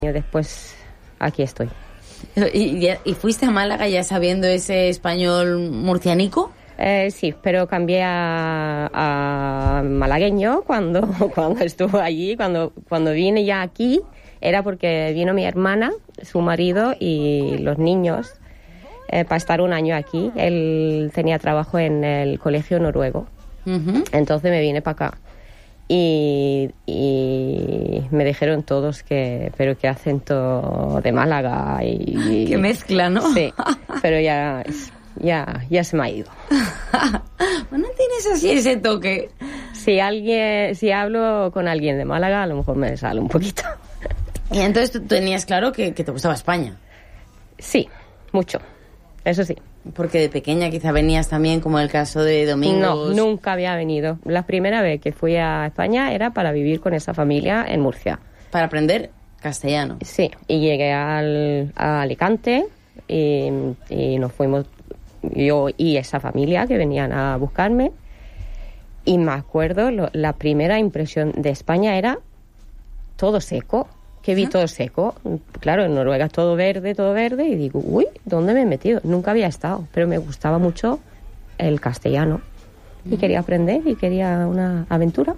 Después aquí estoy. ¿Y fuiste a Málaga ya sabiendo ese español murcianico? Sí, pero cambié a malagueño cuando estuve allí. Cuando vine ya aquí era porque vino mi hermana, su marido y los niños para estar un año aquí. Él tenía trabajo en el colegio noruego. Uh-huh. Entonces me vine para acá. Y me dijeron todos pero qué acento de Málaga y qué mezcla, ¿no? Sí, pero ya se me ha ido. Bueno, tienes así ese toque. Si hablo con alguien de Málaga, a lo mejor me sale un poquito. Y entonces tú tenías claro que te gustaba España. Sí, mucho, eso sí. Porque de pequeña quizá venías también, como el caso de Domingos. No, nunca había venido. La primera vez que fui a España era para vivir con esa familia en Murcia. Para aprender castellano. Sí, y llegué a Alicante y nos fuimos, yo y esa familia que venían a buscarme. Y me acuerdo, la primera impresión de España era todo seco. Que vi todo seco. Claro, en Noruega es todo verde, y digo, uy, ¿dónde me he metido? Nunca había estado, pero me gustaba mucho el castellano. Y quería aprender y quería una aventura.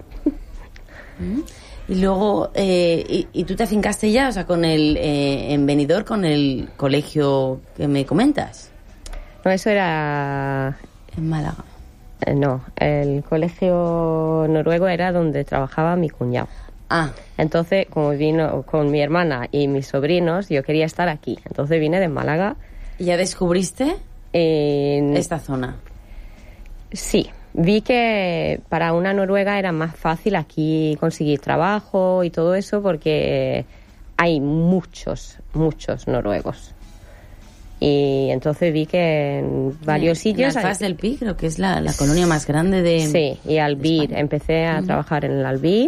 Y luego, ¿y tú te afincaste ya, o sea, en Benidorm, con el colegio que me comentas? No, eso era... En Málaga. No, el colegio noruego era donde trabajaba mi cuñado. Ah. Entonces, como vino con mi hermana y mis sobrinos, yo quería estar aquí. Entonces vine de Málaga. ¿Y ya descubriste esta zona? Sí, vi que para una noruega era más fácil aquí conseguir trabajo y todo eso porque hay muchos noruegos. Y entonces vi que en varios sitios... En Alfaz del Pi, creo que es la colonia más grande de... Sí, y Albir. Empecé a trabajar en el Albir.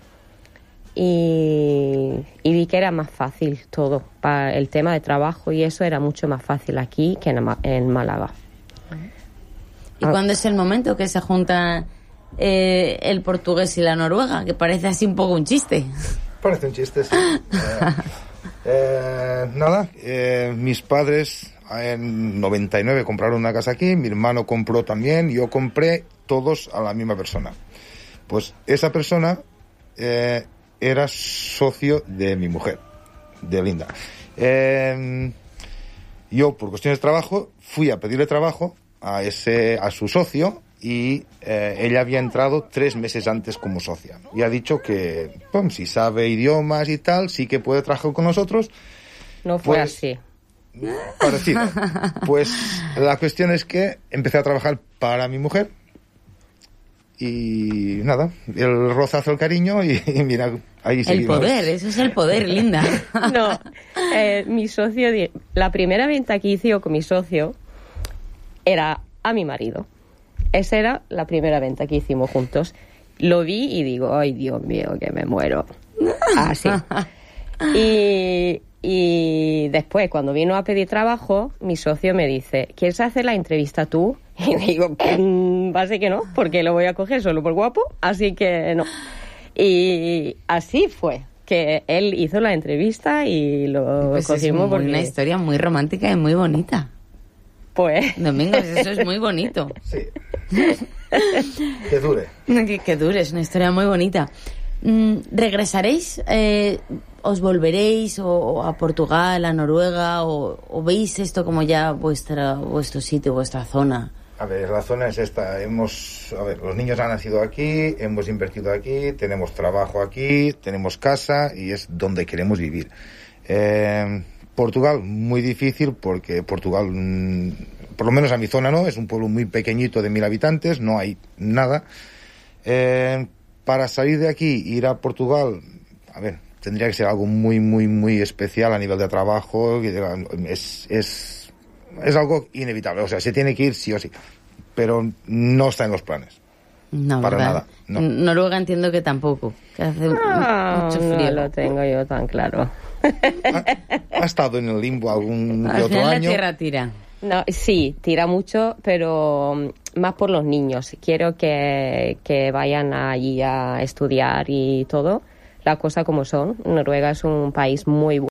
Y vi que era más fácil todo, para el tema de trabajo y eso era mucho más fácil aquí que en Málaga. ¿Y cuándo es el momento que se juntan el portugués y la noruega? Que parece así un poco un chiste. Parece un chiste, sí. Mis padres en 99 compraron una casa aquí, mi hermano compró también, yo compré todos a la misma persona. Pues esa persona... era socio de mi mujer, de Linda. Yo, por cuestiones de trabajo, fui a pedirle trabajo a su socio y ella había entrado 3 meses antes como socia. Y ha dicho que, si sabe idiomas y tal, sí que puede trabajar con nosotros. No fue así. Parecido. Pues la cuestión es que empecé a trabajar para mi mujer. Y nada, el rozazo, el cariño y mira, ahí seguimos. El poder, eso es el poder, Linda. No, mi socio, la primera venta que hice yo con mi socio era a mi marido. Esa era la primera venta que hicimos juntos. Lo vi y digo, ay Dios mío, que me muero. Así. Y después, cuando vino a pedir trabajo, mi socio me dice, ¿quieres hacer la entrevista tú? Y digo, base que no, porque lo voy a coger solo por guapo, así que no. Y así fue, que él hizo la entrevista y lo cogimos porque... Es una historia muy romántica y muy bonita. Pues... Domingos, eso es muy bonito. Sí. Que dure. Que dure, es una historia muy bonita. ¿Regresaréis? ¿Os volveréis o a Portugal, a Noruega? ¿O veis esto como ya vuestro sitio, vuestra zona? A ver, la zona es esta. Los niños han nacido aquí, hemos invertido aquí, tenemos trabajo aquí, tenemos casa y es donde queremos vivir. Portugal, muy difícil porque Portugal, por lo menos a mi zona no, es un pueblo muy pequeñito de 1000 habitantes, no hay nada. Para salir de aquí, ir a Portugal, tendría que ser algo muy, muy, muy especial a nivel de trabajo. Es algo inevitable, o sea, se tiene que ir sí o sí, pero no está en los planes. No, para ¿verdad? nada. No. Noruega entiendo que tampoco, que hace mucho frío. No lo tengo yo tan claro. ¿Ha estado en el limbo algún Al otro final año? La tierra tira. No, sí, tira mucho, pero más por los niños. Quiero que vayan allí a estudiar y todo. las cosas como son. Noruega es un país muy bueno.